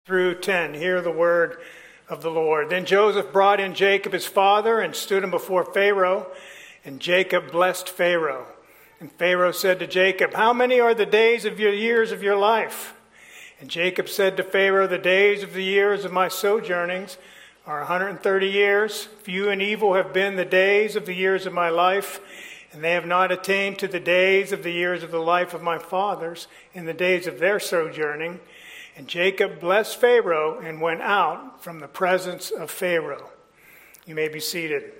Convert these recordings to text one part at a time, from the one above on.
through 10. Hear the word of the Lord. Then Joseph brought in Jacob his father and stood him before Pharaoh, and Jacob blessed Pharaoh. And Pharaoh said to Jacob, "How many are the days of your years of your life?" And Jacob said to Pharaoh, "The days of the years of my sojournings are 130 years. Few and evil have been the days of the years of my life, and they have not attained to the days of the years of the life of my fathers in the days of their sojourning." And Jacob blessed Pharaoh and went out from the presence of Pharaoh. You may be seated.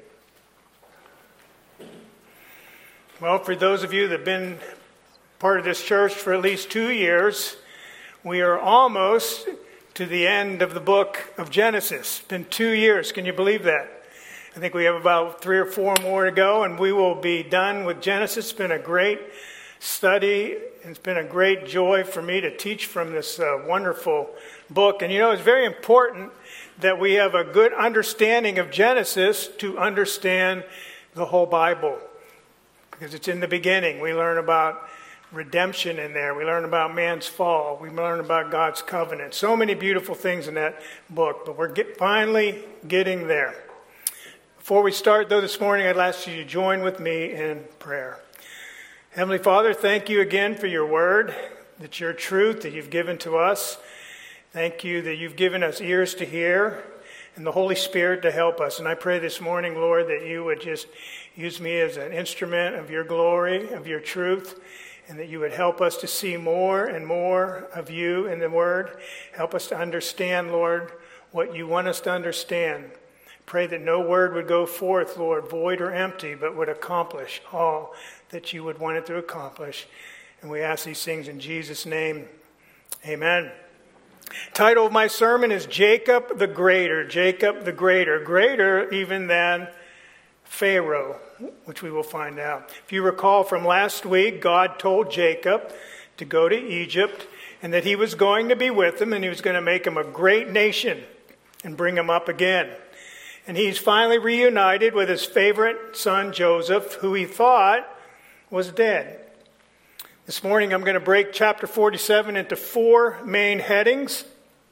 Well, for those of you that have been part of this church for at least 2 years, we are almost to the end of the book of Genesis. It's been 2 years. Can you believe that? I think we have about 3 or 4 more to go, and we will be done with Genesis. It's been a great study. It's been a great joy for me to teach from this wonderful book. And you know, it's very important that we have a good understanding of Genesis to understand the whole Bible, because it's in the beginning. We learn about redemption in there. We learn about man's fall. We learn about God's covenant. So many beautiful things in that book, but we're finally getting there. Before we start, though, this morning, I'd ask you to join with me in prayer. Heavenly Father, thank you again for your word, that your truth that you've given to us. Thank you that you've given us ears to hear and the Holy Spirit to help us. And I pray this morning, Lord, that you would just use me as an instrument of your glory, of your truth, and that you would help us to see more and more of you in the word. Help us to understand, Lord, what you want us to understand. Pray that no word would go forth, Lord, void or empty, but would accomplish all that you would want it to accomplish. And we ask these things in Jesus' name. Amen. Title of my sermon is Jacob the Greater. Jacob the Greater. Greater even than Pharaoh, which we will find out. If you recall from last week, God told Jacob to go to Egypt and that he was going to be with him and he was going to make him a great nation and bring him up again. And he's finally reunited with his favorite son, Joseph, who he thought was dead. This morning I'm going to break chapter 47 into 4 main headings.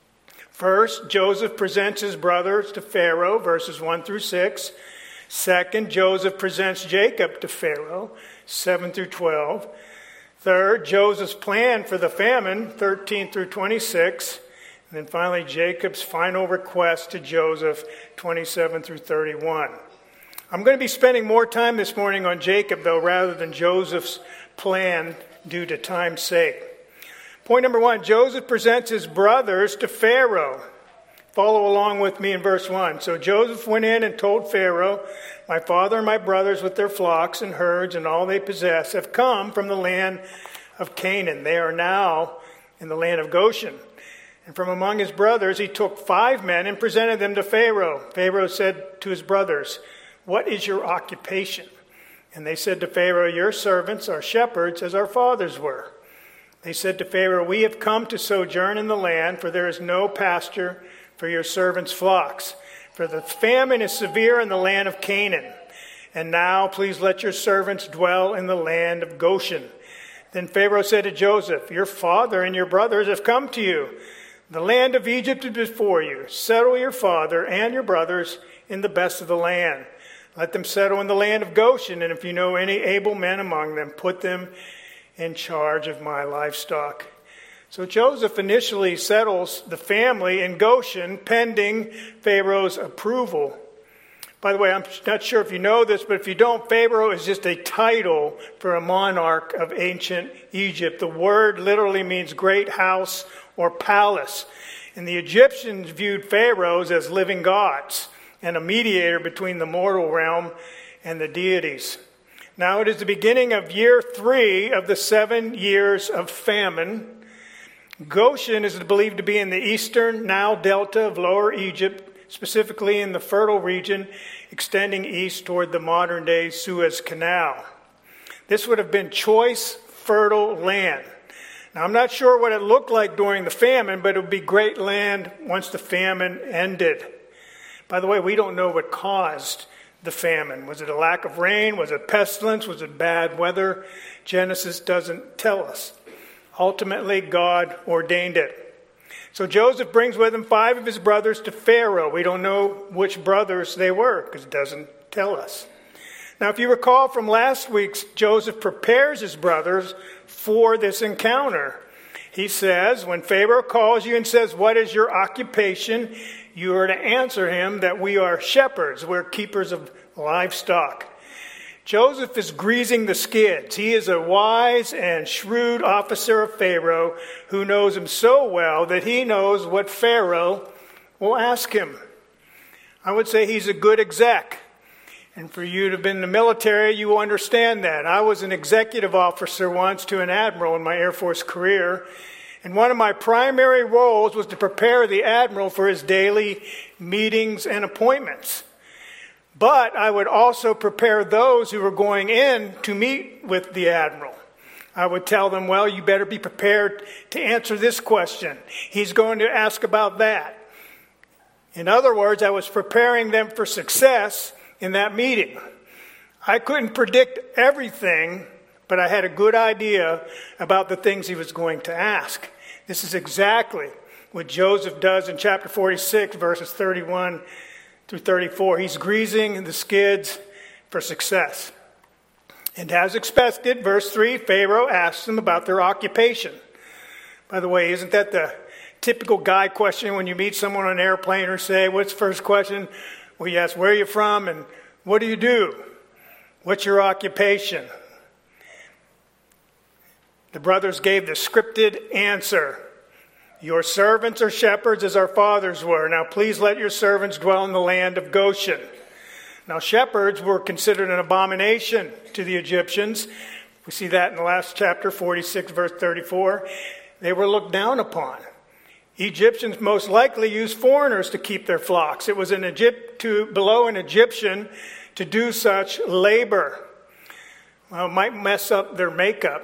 First, Joseph presents his brothers to Pharaoh, verses 1 through 6. Second, Joseph presents Jacob to Pharaoh, 7 through 12. Third, Joseph's plan for the famine, 13 through 26. And then finally, Jacob's final request to Joseph, 27 through 31. I'm going to be spending more time this morning on Jacob, though, rather than Joseph's plan due to time's sake. Point number 1, Joseph presents his brothers to Pharaoh. Follow along with me in verse 1. So Joseph went in and told Pharaoh, "My father and my brothers with their flocks and herds and all they possess have come from the land of Canaan. They are now in the land of Goshen." And from among his brothers he took 5 men and presented them to Pharaoh. Pharaoh said to his brothers, "What is your occupation?" And they said to Pharaoh, "Your servants are shepherds as our fathers were." They said to Pharaoh, "We have come to sojourn in the land, for there is no pasture for your servants' flocks. For the famine is severe in the land of Canaan. And now please let your servants dwell in the land of Goshen." Then Pharaoh said to Joseph, "Your father and your brothers have come to you. The land of Egypt is before you. Settle your father and your brothers in the best of the land. Let them settle in the land of Goshen, and if you know any able men among them, put them in charge of my livestock." So Joseph initially settles the family in Goshen pending Pharaoh's approval. By the way, I'm not sure if you know this, but if you don't, Pharaoh is just a title for a monarch of ancient Egypt. The word literally means great house or palace. And the Egyptians viewed pharaohs as living gods and a mediator between the mortal realm and the deities. Now it is the beginning of year 3 of the 7 years of famine. Goshen is believed to be in the eastern Nile Delta of Lower Egypt, specifically in the fertile region extending east toward the modern-day Suez Canal. This would have been choice, fertile land. Now, I'm not sure what it looked like during the famine, but it would be great land once the famine ended. By the way, we don't know what caused the famine. Was it a lack of rain? Was it pestilence? Was it bad weather? Genesis doesn't tell us. Ultimately, God ordained it. So Joseph brings with him 5 of his brothers to Pharaoh. We don't know which brothers they were because it doesn't tell us. Now, if you recall from last week's, Joseph prepares his brothers for this encounter. He says, when Pharaoh calls you and says, "What is your occupation?" you are to answer him that we are shepherds, we're keepers of livestock. Joseph is greasing the skids. He is a wise and shrewd officer of Pharaoh who knows him so well that he knows what Pharaoh will ask him. I would say he's a good exec. And for you to have been in the military, you will understand that. I was an executive officer once to an admiral in my Air Force career. And one of my primary roles was to prepare the admiral for his daily meetings and appointments. But I would also prepare those who were going in to meet with the admiral. I would tell them, well, you better be prepared to answer this question. He's going to ask about that. In other words, I was preparing them for success in that meeting. I couldn't predict everything, but I had a good idea about the things he was going to ask. This is exactly what Joseph does in chapter 46, verses 31 through 34. He's greasing the skids for success. And as expected, verse 3, Pharaoh asks them about their occupation. By the way, isn't that the typical guy question when you meet someone on an airplane or say, what's the first question? Well, you ask, where are you from and what do you do? What's your occupation? The brothers gave the scripted answer. Your servants are shepherds as our fathers were. Now please let your servants dwell in the land of Goshen. Now shepherds were considered an abomination to the Egyptians. We see that in the last chapter, 46, verse 34. They were looked down upon. Egyptians most likely used foreigners to keep their flocks. It was below an Egyptian to do such labor. Well, it might mess up their makeup.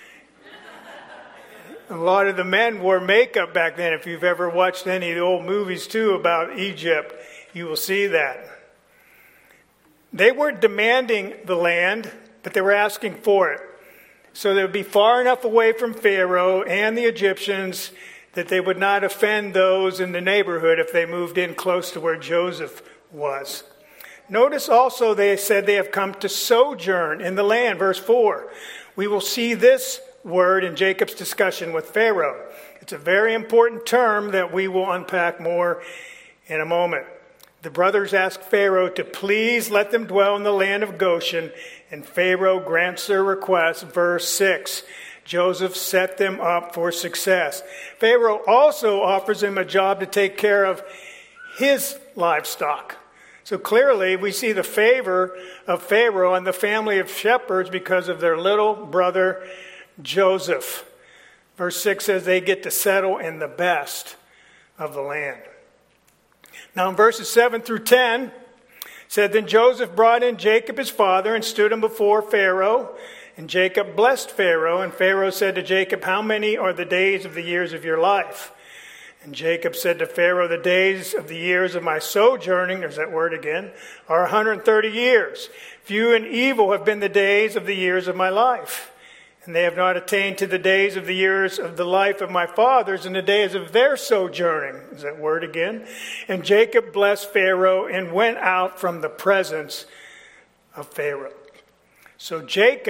A lot of the men wore makeup back then. If you've ever watched any of the old movies, too, about Egypt, you will see that. They weren't demanding the land, but they were asking for it. So they would be far enough away from Pharaoh and the Egyptians that they would not offend those in the neighborhood if they moved in close to where Joseph was. Notice also they said they have come to sojourn in the land. Verse 4. We will see this word in Jacob's discussion with Pharaoh. It's a very important term that we will unpack more in a moment. The brothers ask Pharaoh to please let them dwell in the land of Goshen, and Pharaoh grants their request. Verse 6. Joseph set them up for success. Pharaoh also offers him a job to take care of his livestock. So clearly we see the favor of Pharaoh and the family of shepherds because of their little brother Joseph. Verse 6 says they get to settle in the best of the land. Now in verses 7 through 10, said, Then Joseph brought in Jacob his father and stood him before Pharaoh. And Jacob blessed Pharaoh. And Pharaoh said to Jacob, How many are the days of the years of your life? And Jacob said to Pharaoh, The days of the years of my sojourning, there's that word again, are 130 years. Few and evil have been the days of the years of my life. And they have not attained to the days of the years of the life of my fathers in the days of their sojourning. Is that word again? And Jacob blessed Pharaoh and went out from the presence of Pharaoh. So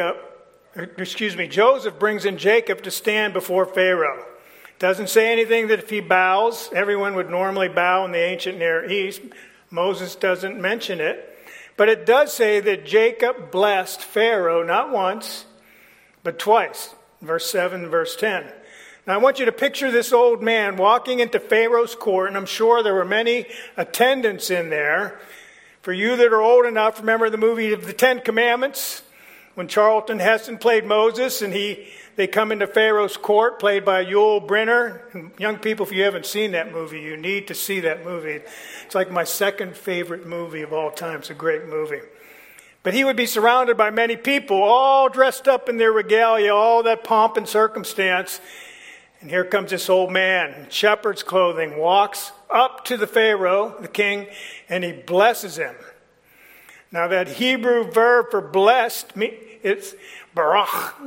Joseph brings in Jacob to stand before Pharaoh. Doesn't say anything that if he bows, everyone would normally bow in the ancient Near East. Moses doesn't mention it. But it does say that Jacob blessed Pharaoh not once, but twice, verse 7 and verse 10. Now I want you to picture this old man walking into Pharaoh's court, and I'm sure there were many attendants in there. For you that are old enough, remember the movie of the Ten Commandments? When Charlton Heston played Moses, and they come into Pharaoh's court, played by Yul Brynner. And young people, if you haven't seen that movie, you need to see that movie. It's like my second favorite movie of all time. It's a great movie. But he would be surrounded by many people, all dressed up in their regalia, all that pomp and circumstance. And here comes this old man in shepherd's clothing, walks up to the Pharaoh, the king, and he blesses him. Now that Hebrew verb for blessed, it's barach.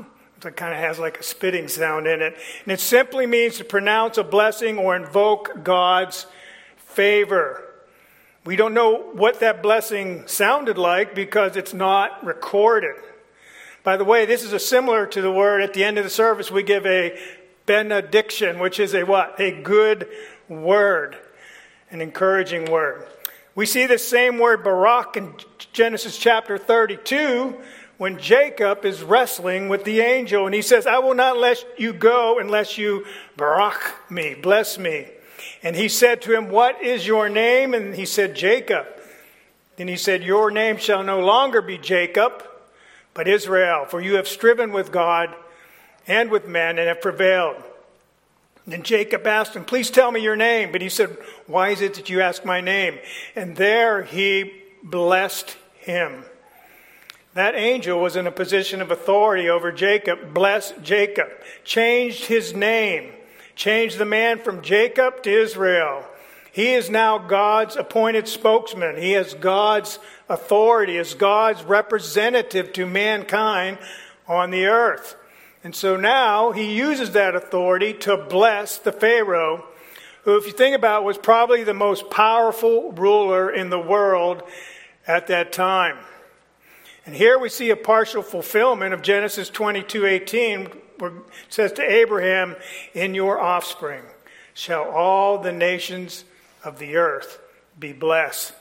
So it kind of has like a spitting sound in it. And it simply means to pronounce a blessing or invoke God's favor. We don't know what that blessing sounded like because it's not recorded. By the way, this is similar to the word at the end of the service we give a benediction, which is a what? A good word, an encouraging word. We see this same word barak in Genesis chapter 32 when Jacob is wrestling with the angel and he says, I will not let you go unless you barak me, bless me. And he said to him, what is your name? And he said, Jacob. Then he said, your name shall no longer be Jacob, but Israel, for you have striven with God and with men and have prevailed. Then Jacob asked him, please tell me your name. But he said, why is it that you ask my name? And there he blessed him. That angel was in a position of authority over Jacob, blessed Jacob, changed his name, changed the man from Jacob to Israel. He is now God's appointed spokesman. He has God's authority, as God's representative to mankind on the earth. And so now he uses that authority to bless the Pharaoh, who, if you think about it, was probably the most powerful ruler in the world at that time. And here we see a partial fulfillment of Genesis 22:18, where it says to Abraham, in your offspring shall all the nations of the earth be blessed.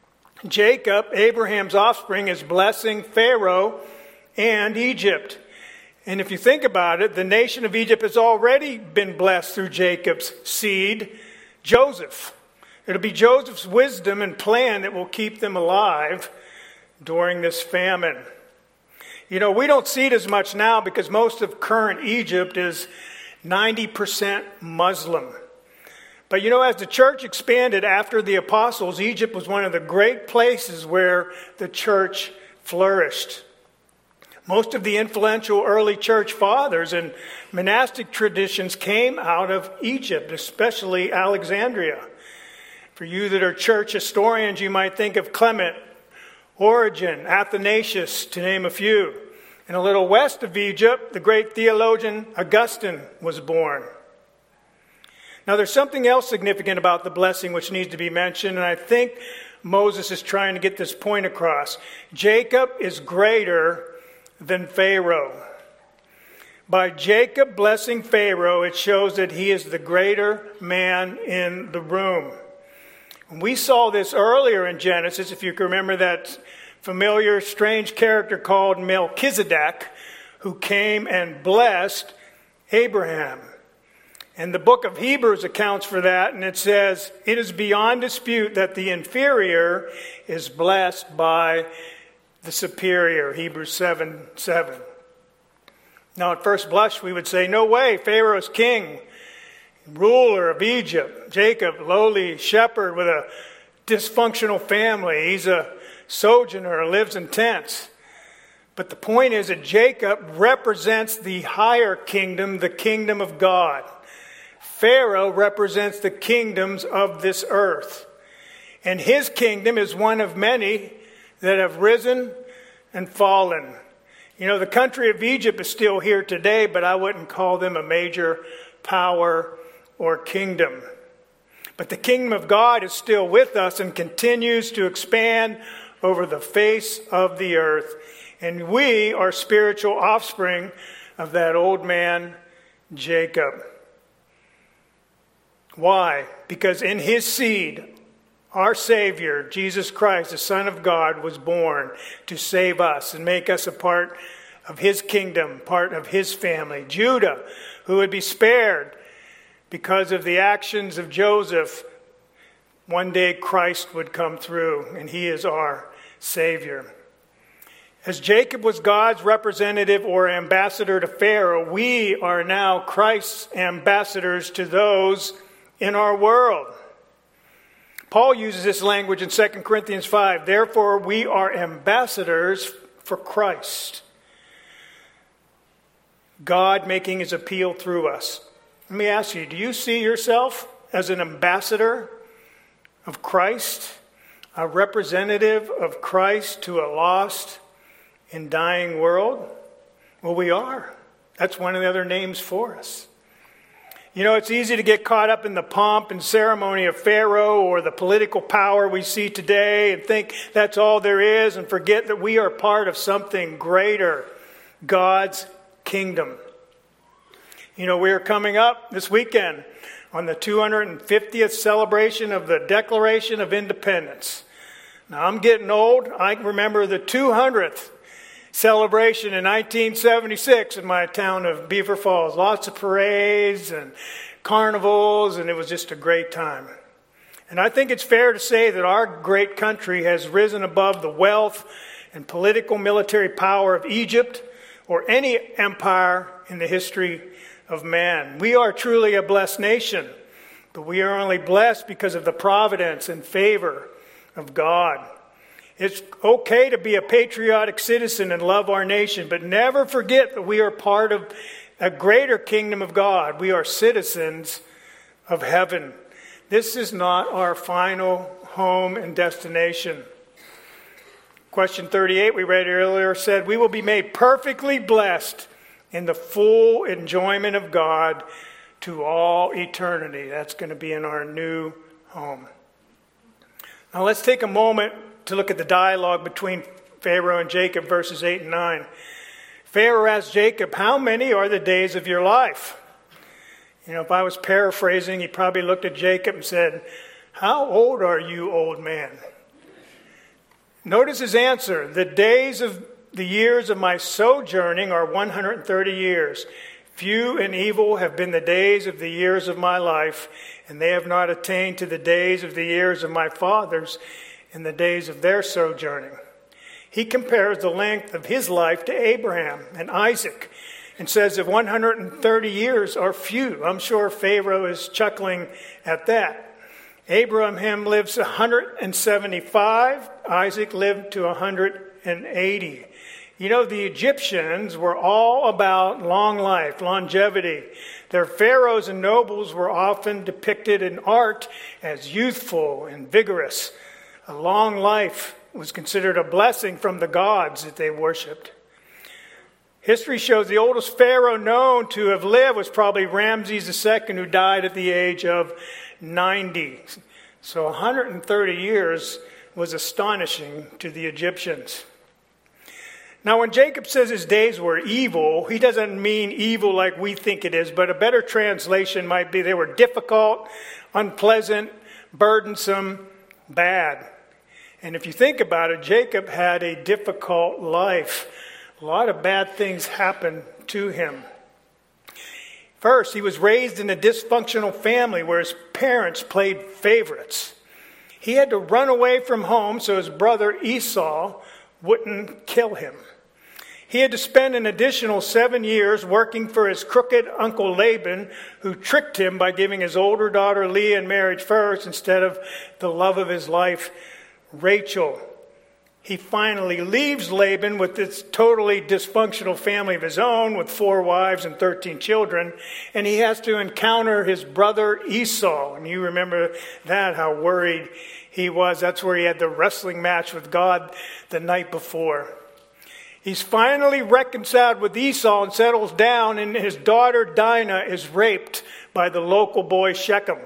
Jacob, Abraham's offspring, is blessing Pharaoh and Egypt. And if you think about it, the nation of Egypt has already been blessed through Jacob's seed, Joseph. It'll be Joseph's wisdom and plan that will keep them alive during this famine. You know, we don't see it as much now because most of current Egypt is 90% Muslim. But you know, as the church expanded after the apostles, Egypt was one of the great places where the church flourished. Most of the influential early church fathers and monastic traditions came out of Egypt, especially Alexandria. For you that are church historians, you might think of Clement, Origen, Athanasius, to name a few. And a little west of Egypt, the great theologian Augustine was born. Now, there's something else significant about the blessing which needs to be mentioned, and I think Moses is trying to get this point across. Jacob is greater than Pharaoh. By Jacob blessing Pharaoh, it shows that he is the greater man in the room. And we saw this earlier in Genesis, if you can remember that familiar, strange character called Melchizedek, who came and blessed Abraham. And the book of Hebrews accounts for that, and it says, it is beyond dispute that the inferior is blessed by the superior, Hebrews 7:7. Now, at first blush, we would say, no way, Pharaoh's king, ruler of Egypt, Jacob, lowly shepherd with a dysfunctional family. He's a sojourner, lives in tents. But the point is that Jacob represents the higher kingdom, the kingdom of God. Pharaoh represents the kingdoms of this earth. And his kingdom is one of many that have risen and fallen. You know, the country of Egypt is still here today, but I wouldn't call them a major power or kingdom. But the kingdom of God is still with us and continues to expand over the face of the earth. And we are spiritual offspring of that old man, Jacob. Why? Because in his seed, our Savior, Jesus Christ, the Son of God, was born to save us and make us a part of his kingdom, part of his family. Judah, who would be spared because of the actions of Joseph, one day Christ would come through, and he is our Savior. As Jacob was God's representative or ambassador to Pharaoh, we are now Christ's ambassadors to those in our world. Paul uses this language in 2 Corinthians 5. Therefore, we are ambassadors for Christ. God making his appeal through us. Let me ask you, do you see yourself as an ambassador of Christ? A representative of Christ to a lost and dying world? Well, we are. That's one of the other names for us. You know, it's easy to get caught up in the pomp and ceremony of Pharaoh or the political power we see today and think that's all there is and forget that we are part of something greater, God's kingdom. You know, we're coming up this weekend on the 250th celebration of the Declaration of Independence. Now, I'm getting old. I remember the 200th celebration in 1976 in my town of Beaver Falls. Lots of parades and carnivals, and it was just a great time. And I think it's fair to say that our great country has risen above the wealth and political military power of Egypt or any empire in the history of man. We are truly a blessed nation, but we are only blessed because of the providence and favor of God. It's okay to be a patriotic citizen and love our nation, but never forget that we are part of a greater kingdom of God. We are citizens of heaven. This is not our final home and destination. Question 38 we read earlier said, we will be made perfectly blessed in the full enjoyment of God to all eternity. That's going to be in our new home. Now let's take a moment to look at the dialogue between Pharaoh and Jacob, verses 8 and 9. Pharaoh asked Jacob, how many are the days of your life? You know, if I was paraphrasing, he probably looked at Jacob and said, how old are you, old man? Notice his answer. The days of the years of my sojourning are 130 years. Few and evil have been the days of the years of my life, and they have not attained to the days of the years of my fathers in the days of their sojourning. He compares the length of his life to Abraham and Isaac and says that 130 years are few. I'm sure Pharaoh is chuckling at that. Abraham lives 175. Isaac lived to 180. You know, the Egyptians were all about long life, longevity. Their pharaohs and nobles were often depicted in art as youthful and vigorous. A long life was considered a blessing from the gods that they worshipped. History shows the oldest pharaoh known to have lived was probably Ramses II, who died at the age of 90. So 130 years was astonishing to the Egyptians. Now, when Jacob says his days were evil, he doesn't mean evil like we think it is, but a better translation might be they were difficult, unpleasant, burdensome, bad. And if you think about it, Jacob had a difficult life. A lot of bad things happened to him. First, he was raised in a dysfunctional family where his parents played favorites. He had to run away from home so his brother Esau wouldn't kill him. He had to spend an additional 7 years working for his crooked uncle Laban, who tricked him by giving his older daughter Leah in marriage first instead of the love of his life, Rachel. He finally leaves Laban with this totally dysfunctional family of his own with 4 wives and 13 children, and he has to encounter his brother Esau. And you remember that, how worried he was. That's where he had the wrestling match with God the night before. He's finally reconciled with Esau and settles down, and his daughter Dinah is raped by the local boy Shechem.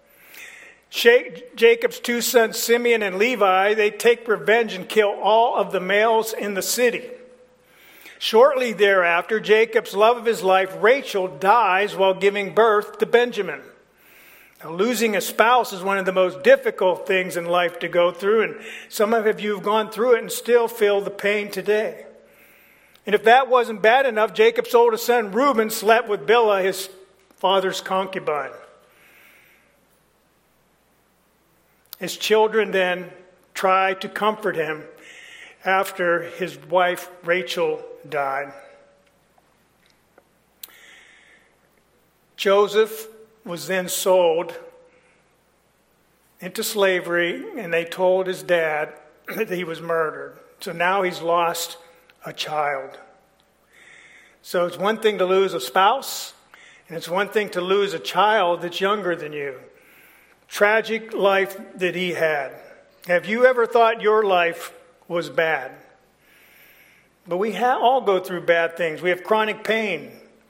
Jacob's 2 sons, Simeon and Levi, they take revenge and kill all of the males in the city. Shortly thereafter, Jacob's love of his life, Rachel, dies while giving birth to Benjamin. Now, losing a spouse is one of the most difficult things in life to go through, and some of you have gone through it and still feel the pain today. And if that wasn't bad enough, Jacob's oldest son, Reuben, slept with Bilhah, his father's concubine. His children then tried to comfort him after his wife Rachel died. Joseph was then sold into slavery, and they told his dad that he was murdered. So now he's lost a child. So it's one thing to lose a spouse, and it's one thing to lose a child that's younger than you. Tragic life that he had. Have you ever thought your life was bad? But we all go through bad things. We have chronic pain,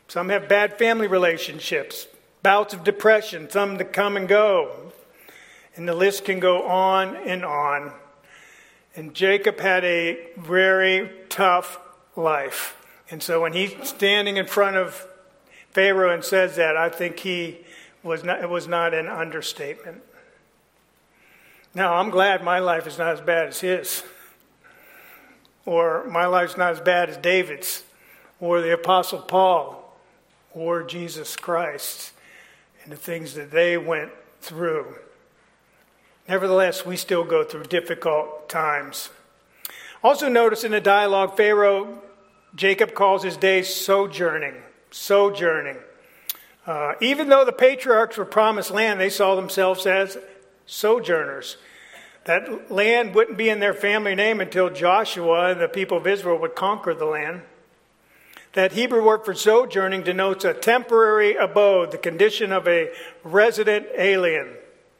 Some have bad family relationships, bouts of depression, some that come and go. And the list can go on and on. And Jacob had a very tough life. And so when he's standing in front of Pharaoh and says that, I think it was not an understatement. Now, I'm glad my life is not as bad as his. Or my life's not as bad as David's. Or the Apostle Paul. Or Jesus Christ. And the things that they went through. Nevertheless, we still go through difficult times. Also notice in the dialogue, Jacob calls his days sojourning. Sojourning. Even though the patriarchs were promised land, they saw themselves as sojourners. That land wouldn't be in their family name until Joshua and the people of Israel would conquer the land. That Hebrew word for sojourning denotes a temporary abode, the condition of a resident alien.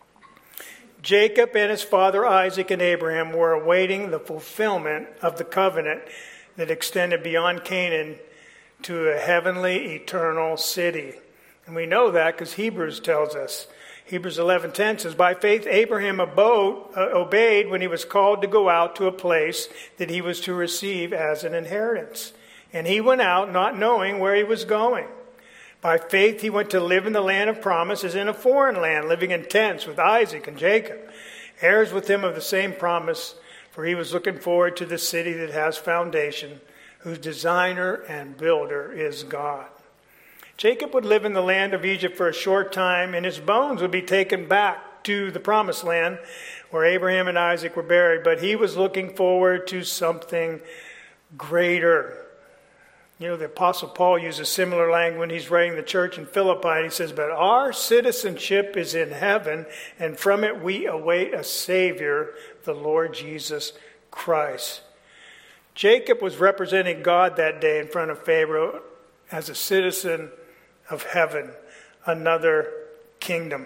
Jacob and his father Isaac and Abraham were awaiting the fulfillment of the covenant that extended beyond Canaan to a heavenly, eternal city. And we know that because Hebrews tells us. Hebrews 11:10 says, by faith Abraham obeyed when he was called to go out to a place that he was to receive as an inheritance. And he went out not knowing where he was going. By faith he went to live in the land of promise as in a foreign land, living in tents with Isaac and Jacob, heirs with him of the same promise, for he was looking forward to the city that has foundation, whose designer and builder is God. Jacob would live in the land of Egypt for a short time, and his bones would be taken back to the promised land where Abraham and Isaac were buried. But he was looking forward to something greater. You know, the Apostle Paul uses similar language when he's writing the church in Philippi. He says, but our citizenship is in heaven, and from it we await a Savior, the Lord Jesus Christ. Jacob was representing God that day in front of Pharaoh as a citizen of heaven, another kingdom.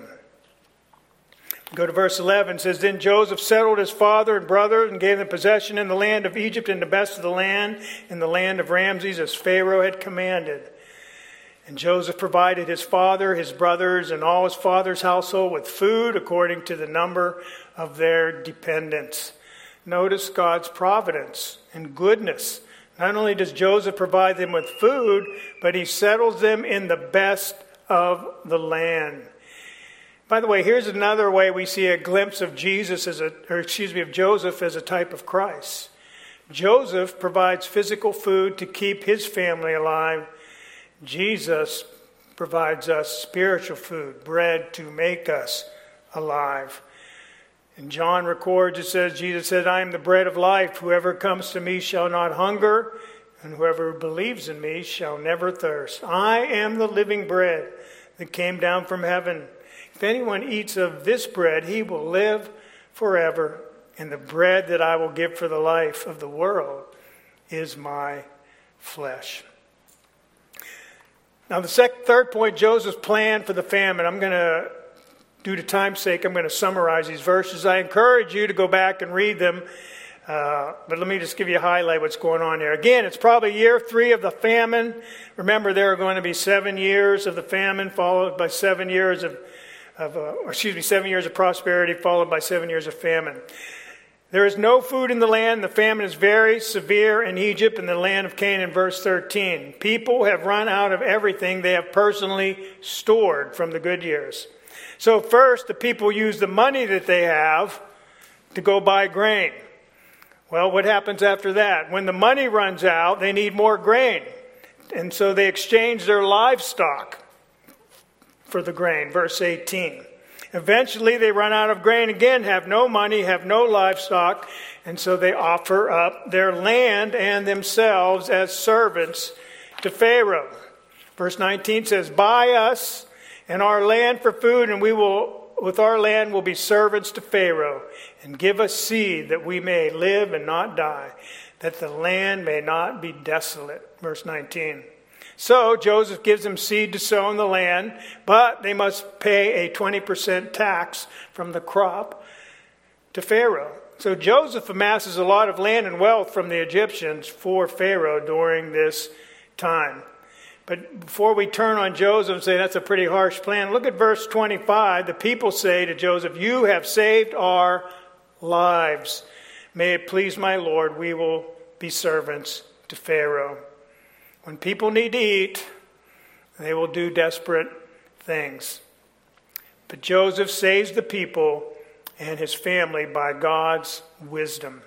Go to verse 11. It says, then Joseph settled his father and brothers and gave them possession in the land of Egypt and the best of the land, in the land of Ramses, as Pharaoh had commanded. And Joseph provided his father, his brothers, and all his father's household with food according to the number of their dependents. Notice God's providence and goodness. Not only does Joseph provide them with food, but he settles them in the best of the land. By the way, here's another way we see a glimpse of Joseph as a type of Christ. Joseph provides physical food to keep his family alive. Jesus provides us spiritual food, bread to make us alive. And John records, it says, Jesus said, I am the bread of life. Whoever comes to me shall not hunger, and whoever believes in me shall never thirst. I am the living bread that came down from heaven. If anyone eats of this bread, he will live forever. And the bread that I will give for the life of the world is my flesh. Now the third point, Joseph's plan for the famine. I'm going to, due to time's sake, I'm going to summarize these verses. I encourage you to go back and read them. But let me just give you a highlight what's going on here. Again, it's probably year 3 of the famine. Remember, there are going to be 7 years of the famine, followed by 7 years of 7 years of prosperity, followed by 7 years of famine. There is no food in the land. The famine is very severe in Egypt and the land of Canaan, verse 13. People have run out of everything they have personally stored from the good years. So first, the people use the money that they have to go buy grain. Well, what happens after that? When the money runs out, they need more grain. And so they exchange their livestock for the grain, verse 18. Eventually, they run out of grain again, have no money, have no livestock, and so they offer up their land and themselves as servants to Pharaoh. Verse 19 says, buy us and our land for food, and we will, with our land, will be servants to Pharaoh, and give us seed that we may live and not die, that the land may not be desolate. Verse 19. So Joseph gives them seed to sow in the land, but they must pay a 20% tax from the crop to Pharaoh. So Joseph amasses a lot of land and wealth from the Egyptians for Pharaoh during this time. But before we turn on Joseph and say that's a pretty harsh plan, look at verse 25. The people say to Joseph, "You have saved our lives. May it please my Lord, we will be servants to Pharaoh." When people need to eat, they will do desperate things. But Joseph saves the people and his family by God's wisdom.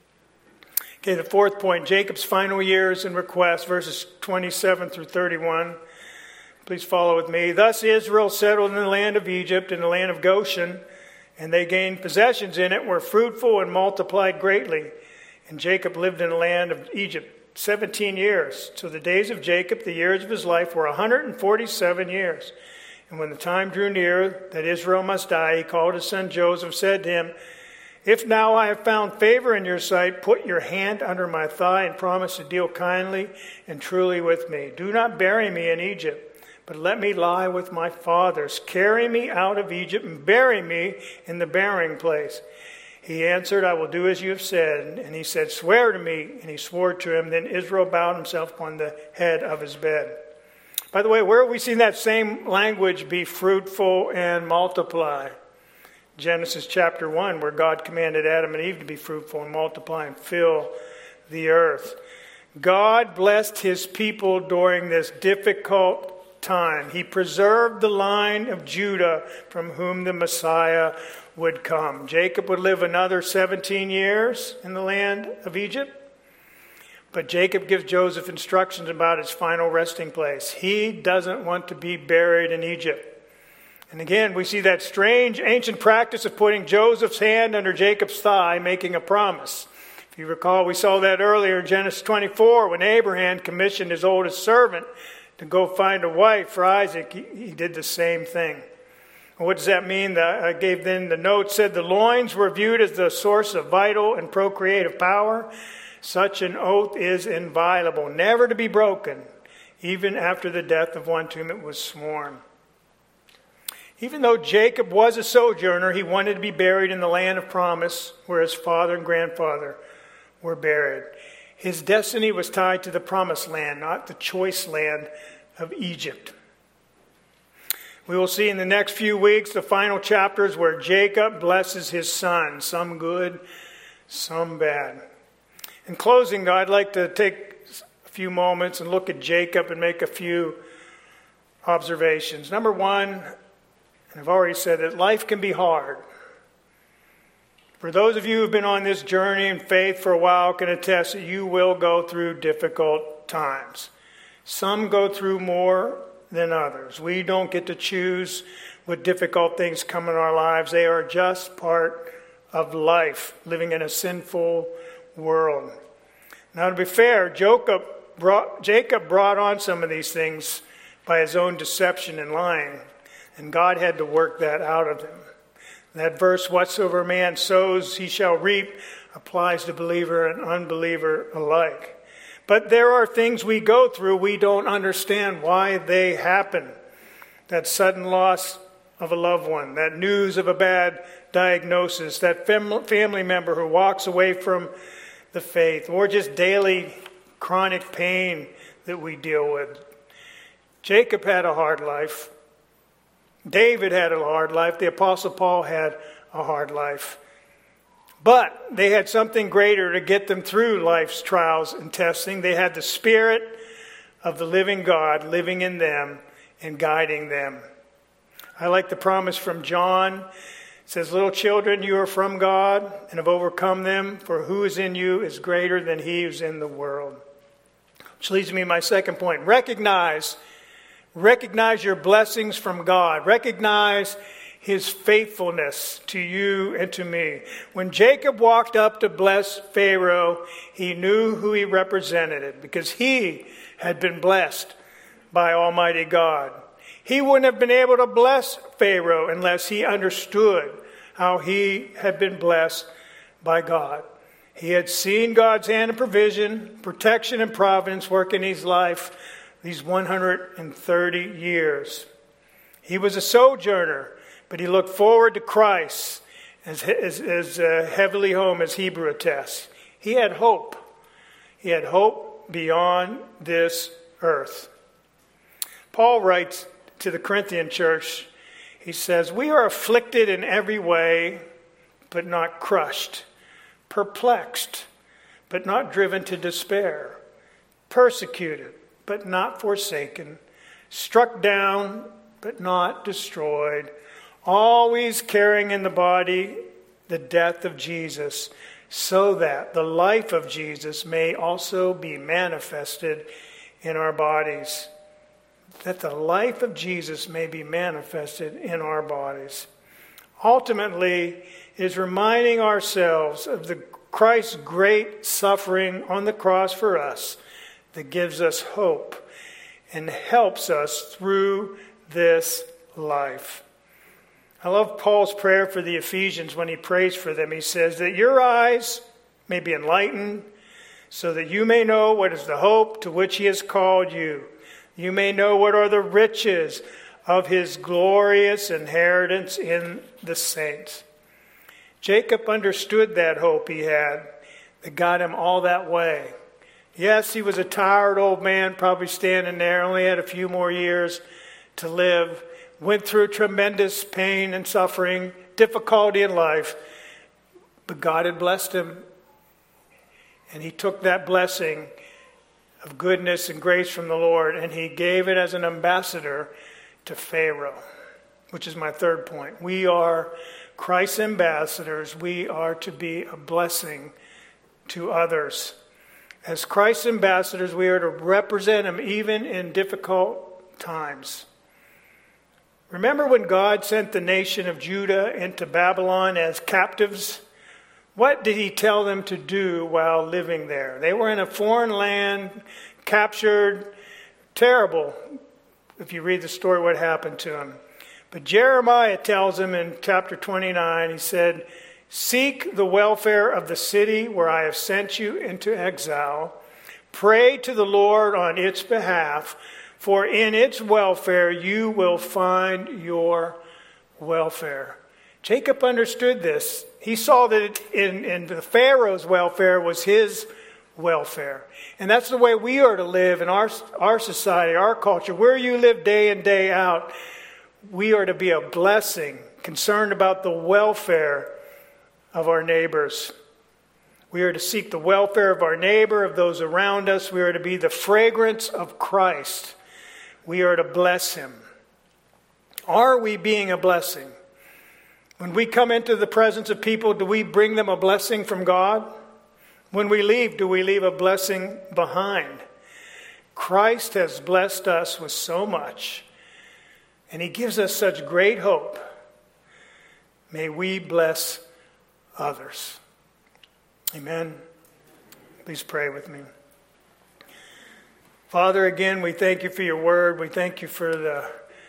Okay, the fourth point, Jacob's final years and requests, verses 27 through 31. Please follow with me. Thus Israel settled in the land of Egypt, in the land of Goshen, and they gained possessions in it, were fruitful and multiplied greatly. And Jacob lived in the land of Egypt 17 years. So the days of Jacob, the years of his life, were 147 years. And when the time drew near that Israel must die, he called his son Joseph, said to him, "If now I have found favor in your sight, put your hand under my thigh and promise to deal kindly and truly with me. Do not bury me in Egypt, but let me lie with my fathers. Carry me out of Egypt and bury me in the burying place." He answered, "I will do as you have said." And he said, "Swear to me." And he swore to him. Then Israel bowed himself upon the head of his bed. By the way, where have we seen that same language, be fruitful and multiply? Genesis chapter 1, where God commanded Adam and Eve to be fruitful and multiply and fill the earth. God blessed his people during this difficult time. He preserved the line of Judah from whom the Messiah would come. Jacob would live another 17 years in the land of Egypt. But Jacob gives Joseph instructions about his final resting place. He doesn't want to be buried in Egypt. And again, we see that strange ancient practice of putting Joseph's hand under Jacob's thigh, making a promise. If you recall, we saw that earlier in Genesis 24 when Abraham commissioned his oldest servant to go find a wife for Isaac. He did the same thing. What does that mean? I gave then the note, said the loins were viewed as the source of vital and procreative power. Such an oath is inviolable, never to be broken, even after the death of one to whom it was sworn. Even though Jacob was a sojourner, he wanted to be buried in the land of promise where his father and grandfather were buried. His destiny was tied to the promised land, not the choice land of Egypt. We will see in the next few weeks the final chapters where Jacob blesses his son, some good, some bad. In closing, though, I'd like to take a few moments and look at Jacob and make a few observations. Number one, and I've already said that life can be hard. For those of you who have been on this journey in faith for a while can attest that you will go through difficult times. Some go through more than others. We don't get to choose what difficult things come in our lives. They are just part of life, living in a sinful world. Now, to be fair, Jacob brought on some of these things by his own deception and lying. And God had to work that out of him. That verse, whatsoever a man sows, he shall reap, applies to believer and unbeliever alike. But there are things we go through, we don't understand why they happen. That sudden loss of a loved one, that news of a bad diagnosis, that family member who walks away from the faith, or just daily chronic pain that we deal with. Jacob had a hard life. David had a hard life. The Apostle Paul had a hard life. But they had something greater to get them through life's trials and testing. They had the Spirit of the living God living in them and guiding them. I like the promise from John. It says, little children, you are from God and have overcome them, for who is in you is greater than he who's in the world. Which leads me to my second point. Recognize your blessings from God. Recognize his faithfulness to you and to me. When Jacob walked up to bless Pharaoh, he knew who he represented because he had been blessed by Almighty God. He wouldn't have been able to bless Pharaoh unless he understood how he had been blessed by God. He had seen God's hand of provision, protection, and providence work in his life these 130 years. He was a sojourner, but he looked forward to Christ as heavenly home as Hebrew attests. He had hope. He had hope beyond this earth. Paul writes to the Corinthian church, he says, "We are afflicted in every way, but not crushed, perplexed, but not driven to despair, persecuted, but not forsaken, struck down, but not destroyed, always carrying in the body the death of Jesus, so that the life of Jesus may also be manifested in our bodies." That the life of Jesus may be manifested in our bodies. Ultimately, it is reminding ourselves of the Christ's great suffering on the cross for us that gives us hope and helps us through this life. I love Paul's prayer for the Ephesians when he prays for them. He says that your eyes may be enlightened so that you may know what is the hope to which he has called you. You may know what are the riches of his glorious inheritance in the saints. Jacob understood that hope he had that got him all that way. Yes, he was a tired old man, probably standing there, only had a few more years to live, went through tremendous pain and suffering, difficulty in life, but God had blessed him. And he took that blessing of goodness and grace from the Lord, and he gave it as an ambassador to Pharaoh, which is my third point. We are Christ's ambassadors. We are to be a blessing to others. As Christ's ambassadors, we are to represent him even in difficult times. Remember when God sent the nation of Judah into Babylon as captives? What did he tell them to do while living there? They were in a foreign land, captured, terrible, if you read the story, what happened to them. But Jeremiah tells them in chapter 29, he said, "Seek the welfare of the city where I have sent you into exile. Pray to the Lord on its behalf, for in its welfare you will find your welfare." Jacob understood this. He saw that in the Pharaoh's welfare was his welfare. And that's the way we are to live in our society, our culture. Where you live day in, day out, we are to be a blessing, concerned about the welfare of our neighbors. We are to seek the welfare of our neighbor, of those around us. We are to be the fragrance of Christ. We are to bless him. Are we being a blessing? When we come into the presence of people, do we bring them a blessing from God? When we leave, do we leave a blessing behind? Christ has blessed us with so much, and he gives us such great hope. May we bless others. Amen. Please pray with me. Father, again, we thank you for your word. We thank you for the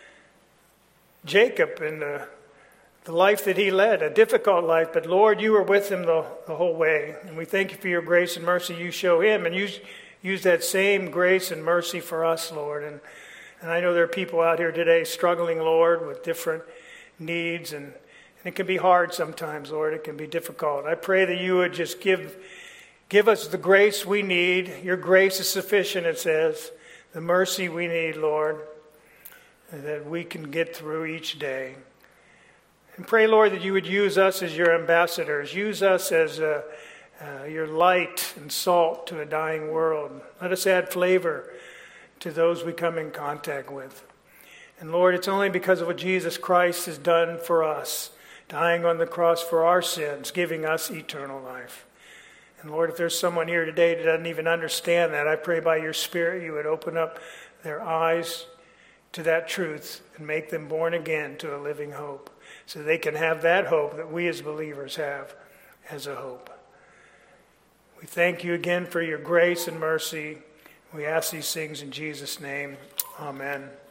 Jacob and the life that he led, a difficult life. But Lord, you were with him the whole way. And we thank you for your grace and mercy you show him. And use that same grace and mercy for us, Lord. And I know there are people out here today struggling, Lord, with different needs. And it can be hard sometimes, Lord. It can be difficult. I pray that you would just give us the grace we need. Your grace is sufficient, it says. The mercy we need, Lord, that we can get through each day. And pray, Lord, that you would use us as your ambassadors. Use us as your light and salt to a dying world. Let us add flavor to those we come in contact with. And Lord, it's only because of what Jesus Christ has done for us, dying on the cross for our sins, giving us eternal life. And Lord, if there's someone here today that doesn't even understand that, I pray by your Spirit you would open up their eyes to that truth and make them born again to a living hope, so they can have that hope that we as believers have as a hope. We thank you again for your grace and mercy. We ask these things in Jesus' name. Amen.